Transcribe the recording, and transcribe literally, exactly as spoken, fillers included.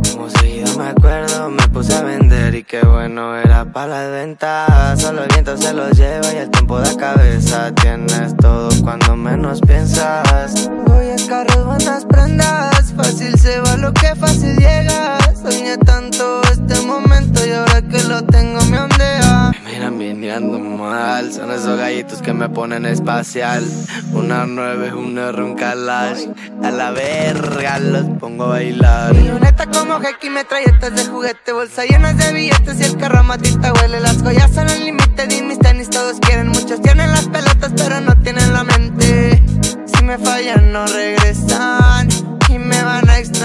Como seguido me acuerdo, me puse a vender y qué bueno era para las ventas. Solo el viento se los lleva y el tiempo da cabeza. Tienes todo cuando menos piensas. Voy a carros, buenas prendas. Fácil se va lo que fácil llega. Soñé tanto este momento y ahora que lo tengo me ondea. Me miran viniendo mal, son esos gallitos que me ponen espacial. Una nueve, un R, un Kalash. A la verga los pongo a bailar. Mi luneta como Heki, metralletas de juguete, bolsa llenas de billetes y el carro a matita huele. Las joyas son el límite y mis tenis todos quieren. Muchos tienen las pelotas pero no tienen la mente. Si me fallan no regresan y me van a extrañar.